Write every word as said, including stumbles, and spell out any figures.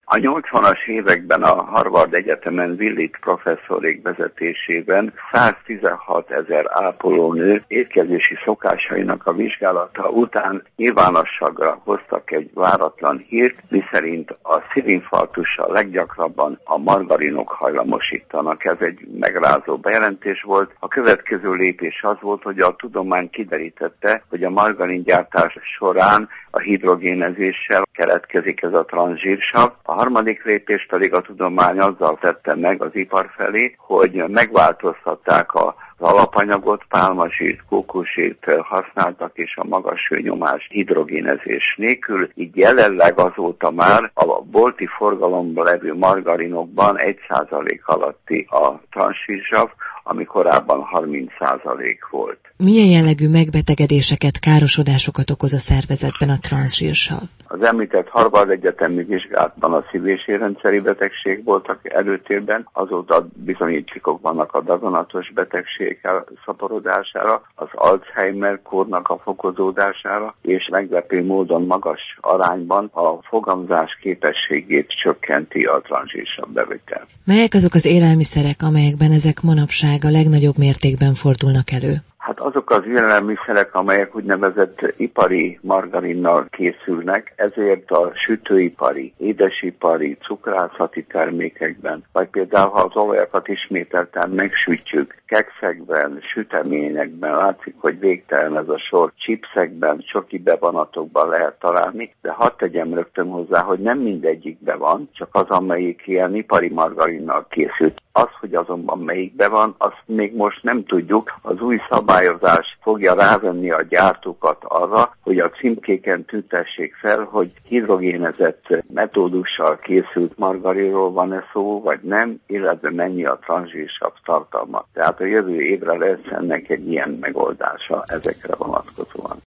A nyolcvanas években a Harvard Egyetemen Willett professzorék vezetésében száztizenhatezer ápolónő étkezési szokásainak a vizsgálata után nyilvánosságra hoztak egy váratlan hírt, miszerint a szívinfarktussal leggyakrabban a margarinok hajlamosítanak. Ez egy megrázó bejelentés volt. A következő lépés az volt, hogy a tudomány kiderítette, hogy a margaringyártás során a hidrogénezéssel keletkezik ez a transzsírsav. A harmadik lépés pedig a tudomány azzal tette meg az ipar felé, hogy megváltoztatták a az alapanyagot, pálmazsírt, kókuszsírt használtak, és a magas hőnyomás hidrogénezés nélkül, így jelenleg azóta már a bolti forgalomban levő margarinokban egy százalék alatti a transzsírsav, ami korábban harminc százalék volt. Milyen jellegű megbetegedéseket, károsodásokat okoz a szervezetben a transzsírsav? Az említett Harvard Egyetemi vizsgálatban a szív- és érrendszeri betegség voltak előtérben, azóta bizonyítékok vannak a daganatos betegség szaporodására, az Alzheimer-kórnak a fokozódására, és meglepő módon magas arányban a fogamzás képességét csökkenti a transzsírsav bevitel. Melyek azok az élelmiszerek, amelyekben ezek manapság a legnagyobb mértékben fordulnak elő? Hát azok az élelmiszerek, amelyek úgynevezett ipari margarinnal készülnek, ezért a sütőipari, édesipari, cukrászati termékekben, vagy például ha az olajakat ismételten megsütjük, kekszekben, süteményekben, látszik, hogy végtelen ez a sor, chipsekben, csoki bevonatokban lehet találni, de hadd tegyem rögtön hozzá, hogy nem mindegyikben van, csak az, amelyik ilyen ipari margarinnal készült. Az, hogy azonban melyikben van, azt még most nem tudjuk. Az új szabályozás fogja rávenni a gyártókat arra, hogy a címkéken tüntessék fel, hogy hidrogénezett metódussal készült margarinról van-e szó, vagy nem, illetve mennyi a transzsírsav tartalma. Tehát a jövő évre lesz ennek egy ilyen megoldása ezekre vonatkozóan.